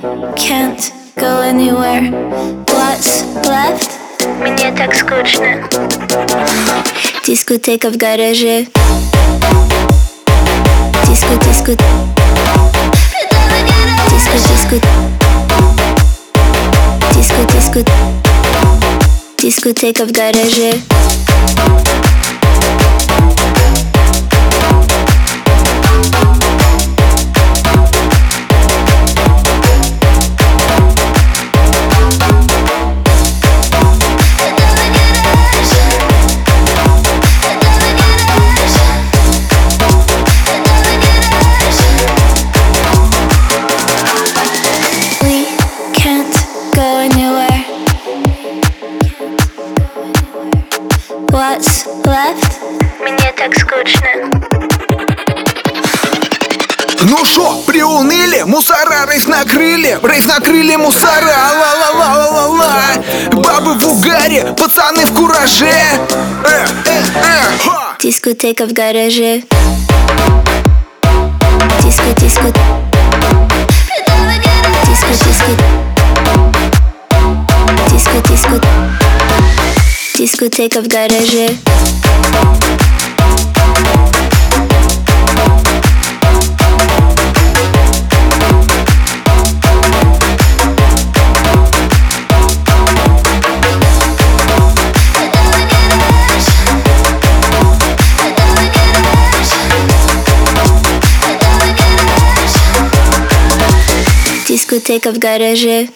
can't go anywhere. What's left? Мне так скучно. Дискотека в гараже. Диско, диско. Диско, диско. Диско, диско. Дискотека в гараже. What's left? Мне так скучно. Ну шо, приуныли? Мусора рейв накрыли, мусора, ла-ла-ла-ла-ла-ла. Бабы в угаре, пацаны в кураже. Дискотека в гараже. Диско, диско. Диско, диско. Диско, диско. Дискотека в гараже. Дискотека в гараже.